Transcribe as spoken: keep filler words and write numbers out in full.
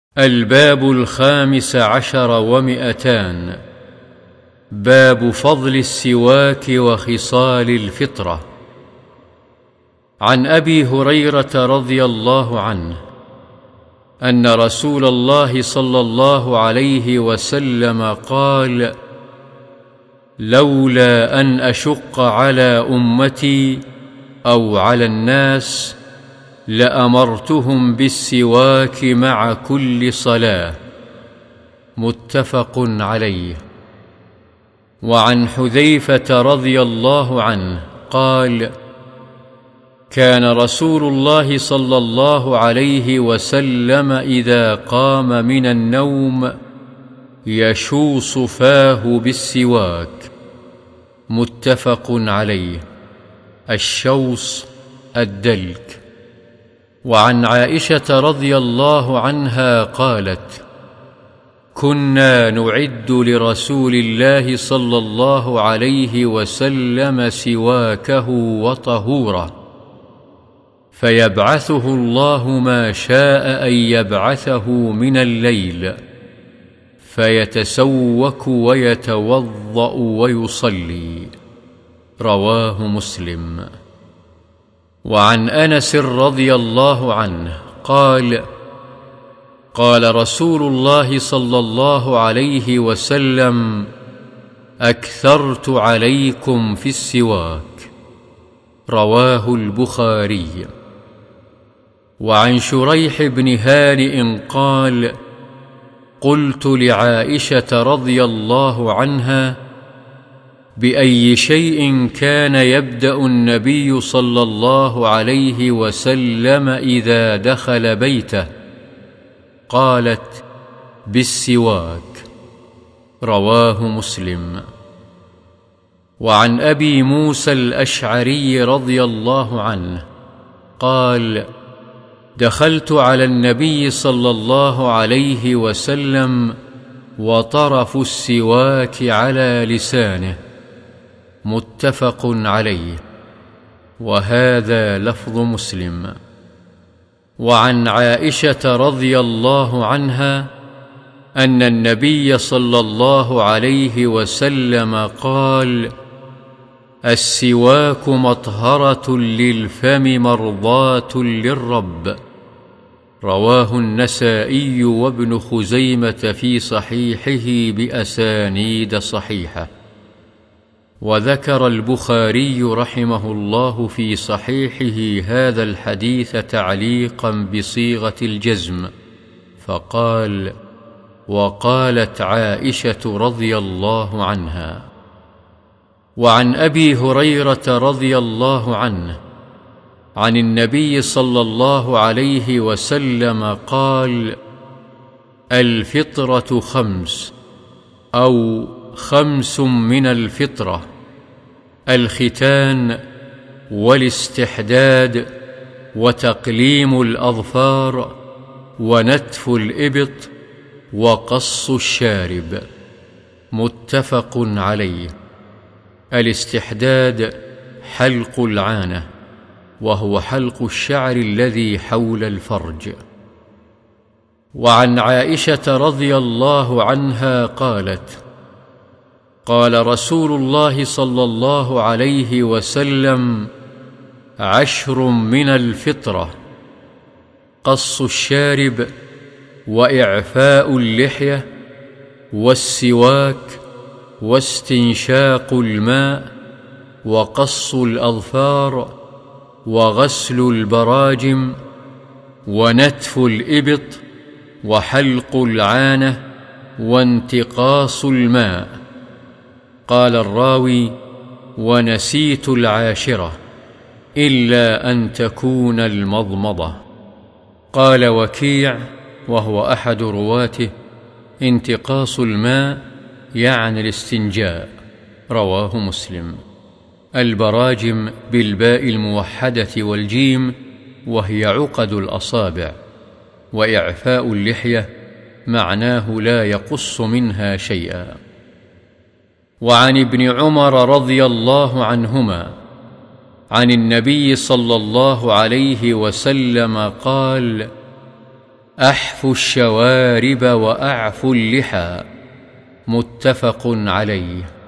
الباب الخامس عشر ومئتان. باب فضل السواك وخصال الفطرة. عن أبي هريرة رضي الله عنه أن رسول الله صلى الله عليه وسلم قال: لولا أن أشق على أمتي أو على الناس لأمرتهم بالسواك مع كل صلاة. متفق عليه. وعن حذيفة رضي الله عنه قال: كان رسول الله صلى الله عليه وسلم إذا قام من النوم يشوص فاه بالسواك. متفق عليه. الشوص الدلك. وعن عائشة رضي الله عنها قالت: كنا نعد لرسول الله صلى الله عليه وسلم سواكه وطهوره، فيبعثه الله ما شاء أن يبعثه من الليل، فيتسوك ويتوضأ ويصلي. رواه مسلم. وعن أنس رضي الله عنه قال: قال رسول الله صلى الله عليه وسلم: أكثرت عليكم في السواك. رواه البخاري. وعن شريح بن هانئ قال: قلت لعائشة رضي الله عنها: بأي شيء كان يبدأ النبي صلى الله عليه وسلم إذا دخل بيته؟ قالت: بالسواك. رواه مسلم. وعن أبي موسى الأشعري رضي الله عنه قال: دخلت على النبي صلى الله عليه وسلم وطرف السواك على لسانه. متفق عليه. وهذا لفظ مسلم. وعن عائشة رضي الله عنها أن النبي صلى الله عليه وسلم قال: السواك مطهرة للفم مرضاة للرب. رواه النسائي وابن خزيمة في صحيحه بأسانيد صحيحة. وذكر البخاري رحمه الله في صحيحه هذا الحديث تعليقا بصيغة الجزم، فقال: وقالت عائشة رضي الله عنها. وعن أبي هريرة رضي الله عنه عن النبي صلى الله عليه وسلم قال: الفطرة خمس أو خمس من الفطرة: الختان، والاستحداد، وتقليم الأظفار، ونتف الإبط، وقص الشارب. متفق عليه. الاستحداد حلق العانة، وهو حلق الشعر الذي حول الفرج. وعن عائشة رضي الله عنها قالت: قال رسول الله صلى الله عليه وسلم: عشر من الفطرة: قص الشارب، وإعفاء اللحية، والسواك، واستنشاق الماء، وقص الأظفار، وغسل البراجم، ونتف الإبط، وحلق العانة، وانتقاص الماء. قال الراوي: ونسيت العاشرة إلا أن تكون المضمضة. قال وكيع وهو أحد رواته: انتقاص الماء يعني الاستنجاء. رواه مسلم. البراجم بالباء الموحدة والجيم، وهي عقد الأصابع. وإعفاء اللحية معناه لا يقص منها شيئا. وعن ابن عمر رضي الله عنهما عن النبي صلى الله عليه وسلم قال: احفوا الشوارب واعفوا اللحى متفق عليه.